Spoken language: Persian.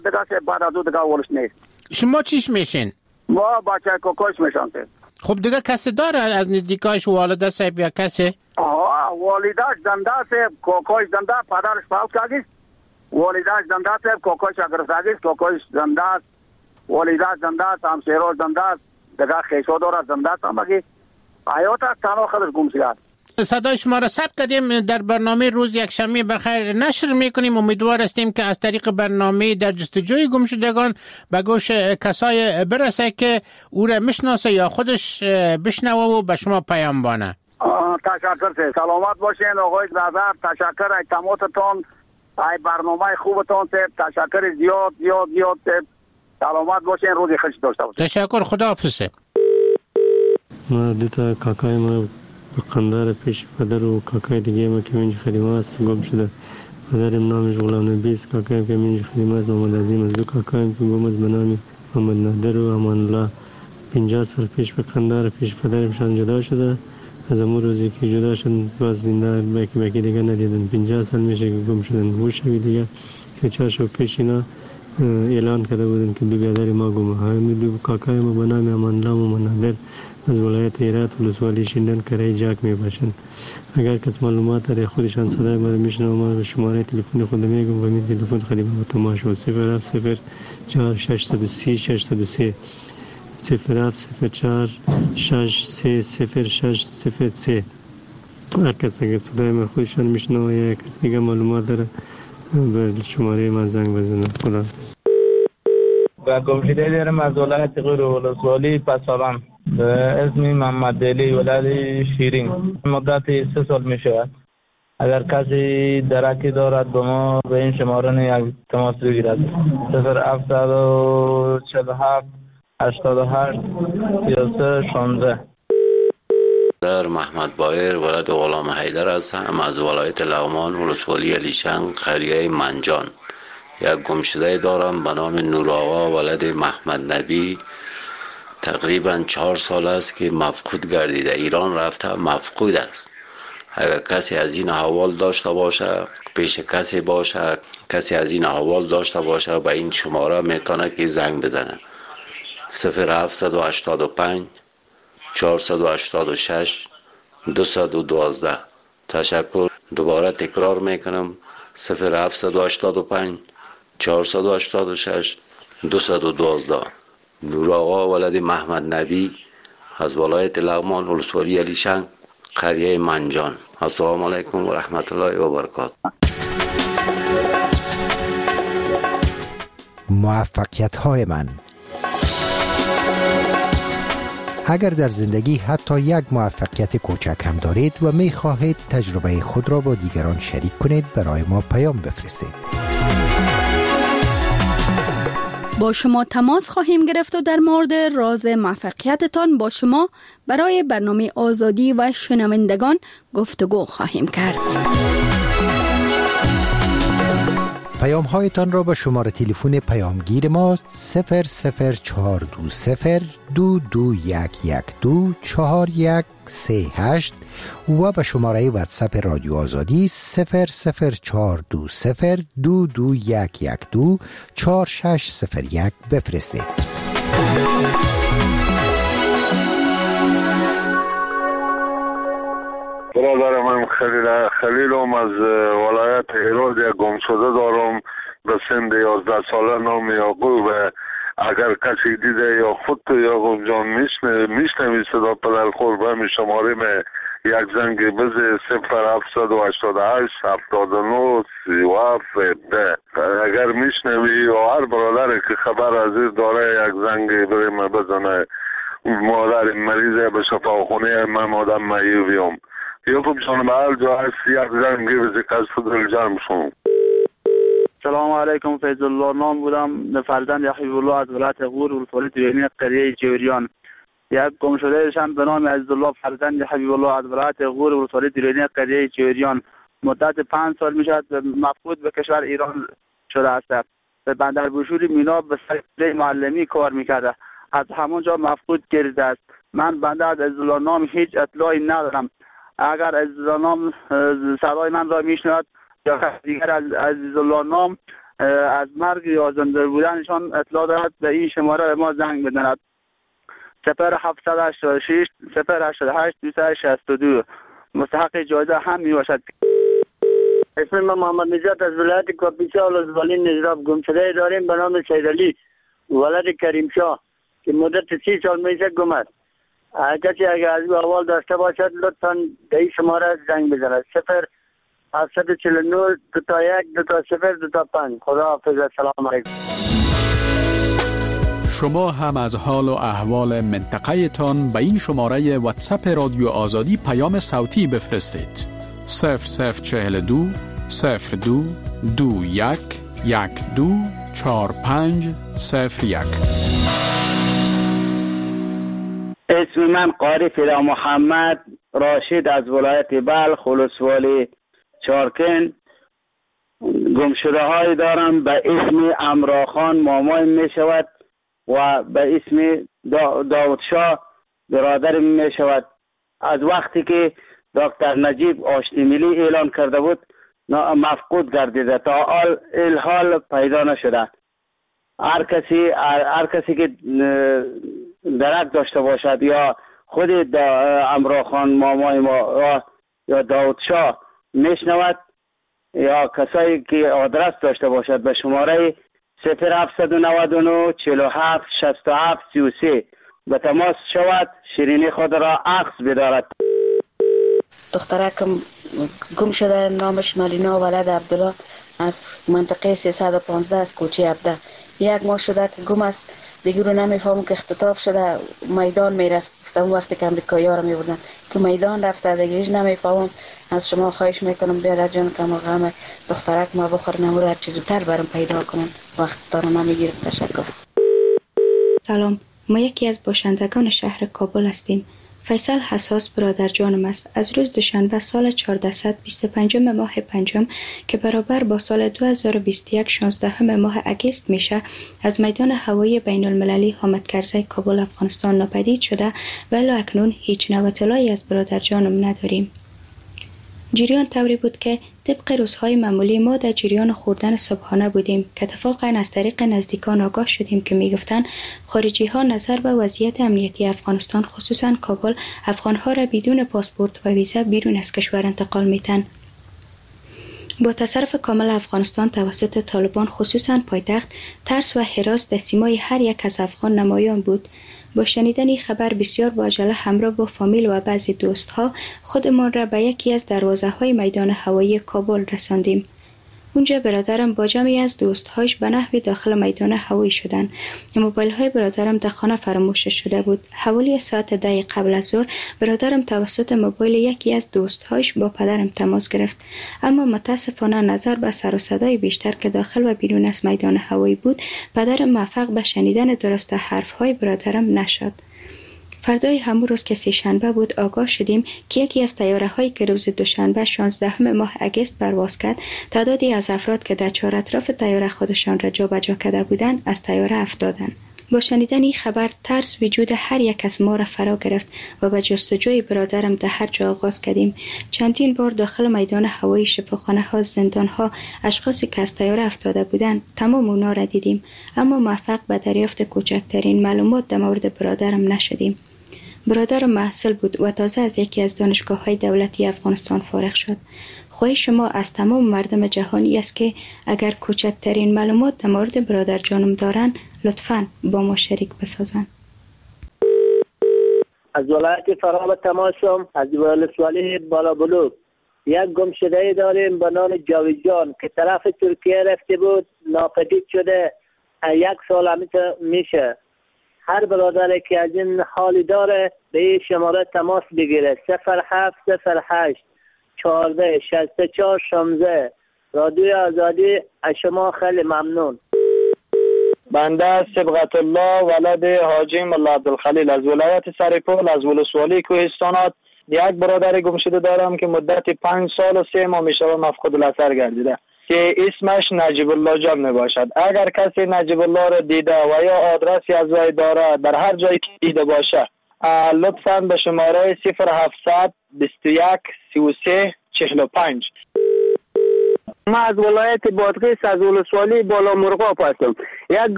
دیگه بعد از دیگه ولش نیست. شما چیش میشین؟ ما بچه کوکوش میشن. خب دیگه کسی داره از نزدیکایش، والده صاحب یا کسی؟ والدهش زنده است، کوکوش زنده، پدرش فوت کرده. والدهش زنده است، کوکوش اگرساگی، کوکوش زنده است، والدهش زنده است، همسایه‌اش زنده است، دیگه خیشو داره زنده است، مگه حیات تنها خودش گم شده. صدای شما را ثبت کردیم، در برنامه روز یکشنبه بخیر نشر میکنیم. امیدوار هستیم که از طریق برنامه در جستجوی گمشدگان به گوش کسای برسه که او را میشناسه یا خودش بشنوه و به شما پیام بانه. تشکر. سلامت باشین آقای نظر. تشکر از تماتتون، ای برنامه خوبتون. تشکر زیاد. سلامت باشین، روزی خوش داشته باشین. تشکر. خداحافظ. ما دیتا کاکای ما قندار پیش پدر و کاکای دیگه ما که منج خدمه است گم شده. پدرم نامش غلام نبی است، کاکایم که منج خدمه است محمد عظیم است. دو کاکایم که گم است به نام محمد نادر و امان الله. 50 سال پیش به قندار پیش پدرمشان جدا شده. از امون روزی که جدا شد باز زنده بکی دیگه ندیدن. 50 سال میشه که گم شدن. گوشوی دیگه 3-4 شب پیش اینا اعلان کرده بودن که دو برادر ما گم. همین دو کاکای ما به نام امان الله و محمد نادر از ولایت هرات ولسوالی شیندن کرای جاک میباشند. اگر کس معلومات داره خودشان صدای ما میشنه و ما شماره تلفن خود میگم و می تلفن خدمت تماشا 070 4630 603 070 430603. هر کس اگر صدای ما خودشان میشنه و یا کس دیگه معلومات داره به شماره من زنگ بزنه. خدا و گمشده دارم از ولایت غور ولسوالی پسابم به اسم محمد علی ولد شیرین. مدت 3 سال می شود. اگر کسی درکی دارد به ما به این شماره یک تماس بگیرد. 0747 88 33 16. در محمد بایر ولد غلام حیدر هستم از ولایت لغمان ولسوالی علیشنگ قریه منجان. یک گمشده دارم به نام نور آقا ولد محمد نبی. تقریبا 4 سال است که مفقود گردیده. ایران رفته مفقود است. اگر کسی از این احوال داشته باشه، پیش کسی باشه، کسی از این احوال داشته باشه به این شماره میتونه که زنگ بزنه. 0785 486 212. تشکر. دوباره تکرار میکنم 0785 486 212. نور آقا ولد محمد نبی از ولایت لغمان ولسوالی علیشنگ قریه منجان. السلام علیکم و رحمت الله و برکاته. موفقیت های من. اگر در زندگی حتی یک موفقیت کوچک هم دارید و می خواهید تجربه خود را با دیگران شریک کنید، برای ما پیام بفرستید. با شما تماس خواهیم گرفت و در مورد راز موفقیتتان با شما برای برنامه آزادی و شنوندگان گفتگو خواهیم کرد. پیام هایتان را به شماره تلفن پیامگیر ما 00420 2211 4138 و به شماره واتساپ رادیو آزادی 00420 2211 4601 بفرستید. برادر من خلیلم از ولایت هرات یک گمشده دارم به سن 11 ساله نام یعقوب. اگر کسی دیده یا خود یعقوب جان میشنوی صدا پدر خوربه می شماره می یک زنگ بزه 0788 79 37 اگر میشنوی و هر برادر که خبر از این داره یک زنگ بریم بزنه. مادر مریضه به شفاخونه من آدم معیوبیم. یعقوب جان به هر جا هست یک زنگ بزه که از فضل جرم شون. سلام علیکم. فیض الله نام بودم، فرزند حبیب الله از ولایت غور ولسوالی دیرینی قریه جوریان. یک گمشده شم به نام عزیزالله فرزند حبیب الله از ولایت غور ولسوالی دیرینی قریه جوریان. مدت 5 سال میشد مفقود به کشور ایران شده است. به بندر بوشوری مینا به سر معلمی کار میکرده. از همونجا مفقود گردیده است. من بنده از عزیزالله نام هیچ اطلاعی ندارم. اگر عزیزالله نام صدای من را میشنود یا دیگر از عزیزالله نام از مرگ یا زنده بودنشان اطلاع دارد به این شماره به ما زنگ بزند 0786 088 262 مستحق جایزه هم می باشد. اسم من محمد نجات از ولایت کاپیسا ولسوالی نجراب گم شده داریم به نام سیدعلی ولد کریم شاه که مدت 30 سال میشه گم است. کسی اگر از او احوال داشته باشد لطفاً به این شماره زنگ بزند 0749 221 220 خدا حافظ. السلام علیکم. شما هم از حال و احوال منطقه تان به این شماره واتساپ رادیو آزادی پیام صوتی بفرستید 0042 02 21 12 4501. اسم من قاری فدا محمد راشد از ولایت بلخ ولسوالی چارکن. گمشده های دارم به اسم امراخان مامای می شود و به اسم داود شاه برادر می شود. از وقتی که دکتر نجیب آشتی ملی اعلان کرده بود مفقود گردیده تا الحال پیدا نشده. هر کسی که درک داشته باشد یا خود امراخان مامای ما یا داود شاه میشنود یا کسایی که آدرس داشته باشد به شماره 0799 47 67 33 به تماس شود شیرینی خود را عکس بدارد. دخترکم گم شده نامش مالینا ولد عبدالله از منطقه 315 از کوچه عبده. 1 ماه شده که گم است. دیگه رو نمیفهمم که اختطاف شده میدان میرفت. اون وقتی که امریکایی ها رو میبردن که میدان رفته دیگه هیچ نمیفهمم. از شما خواهش میکنم بیادر جان که ما غم دخترک ما بخور نمور هر چیزو تر برام پیدا کنن وقت دارم نمیگیرم. تشکر. سلام، ما یکی از باشندگان شهر کابل هستیم. فیصل حساس برادر جانم است. از روز دوشنبه سال 1425 ماه پنجم که برابر با سال 2021 16 ماه اگست میشه از میدان هوایی بین المللی حامد کرزی کابل افغانستان ناپدید شده و الی اکنون هیچ نوع اطلاعی از برادر جانم نداریم. جریان طوری بود که طبق روزهای معمولی ما در جریان خوردن صبحانه بودیم که اتفاقا از طریق نزدیکان آگاه شدیم که میگفتند خارجی ها نظر به وضعیت امنیتی افغانستان خصوصا کابل افغانها را بدون پاسپورت و ویزا بیرون از کشور انتقال میتن. با تصرف کامل افغانستان توسط طالبان خصوصا پایتخت ترس و هراس در سیمای هر یک از افغان نمایان بود. با شنیدن این خبر بسیار با عجله همراه با فامیل و بعضی دوستها خودمان را به یکی از دروازه‌های میدان هوایی کابل رساندیم. اونجا برادرم با جمعی از دوستهاش به نحوی داخل میدان هوایی شدند. موبایل های برادرم در خانه فراموش شده بود. حوالی ساعت 10 قبل از ظهر برادرم توسط موبایل یکی از دوستهاش با پدرم تماس گرفت، اما متاسفانه نظر به سر و صدای بیشتر که داخل و بیرون از میدان هوایی بود پدرم موفق به شنیدن درست حرفهای برادرم نشد. فردای همون روز که سه‌شنبه بود آگاه شدیم که یکی از طیاره هایی که روز دوشنبه 16 ماه اگست پرواز کرد تعدادی از افراد که در چهار اطراف طیاره خودشان را جابجا کرده بودند از طیاره افتادند. با شنیدن این خبر ترس وجود هر یک از ما را فرا گرفت و به جستجوی برادرم در هر جا آغاز کردیم. چندین بار داخل میدان هوایی، شفاخانه ها، زندان ها، اشخاصی که از طیاره افتاده بودند تمام اونا را دیدیم، اما موفق به دریافت کوچکترین معلومات در مورد برادرم نشدیم. برادرم محصل بود و تازه از یکی از دانشگاه‌های دولتی افغانستان فارغ شد. خواهش شما از تمام مردم جهانی است که اگر کوچکترین معلومات در مورد برادر جانم دارن لطفاً با ما شریک بسازن. از ولایت فراه تماسم از ولسوالی بالابلوک یک گمشده داریم به نام جاوید جان که طرف ترکیه رفته بود ناپدید شده. 1 سال میشه. هر برادری که از این حالی داره به این شماره تماس بگیره 0708 14 64 16. رادیو آزادی از شما خیلی ممنون. بنده صبغت الله ولد حاجی ملا عبدالخلیل از ولایت سرپل از ولسوالی کوهستانات یک برادر گمشده دارم که مدت 5 سال و 3 ماه میشه مفقود الاثر گردیده که اسمش نجیب الله جان می باشد. اگر کسی نجیب الله را دیده و یا آدرسی از وی داره در هر جایی که دیده باشه لطفاً به شماره 0700 21 33 45. ما از ولایت بادغیس از ولسوالی بالا مرغاب هستم. یک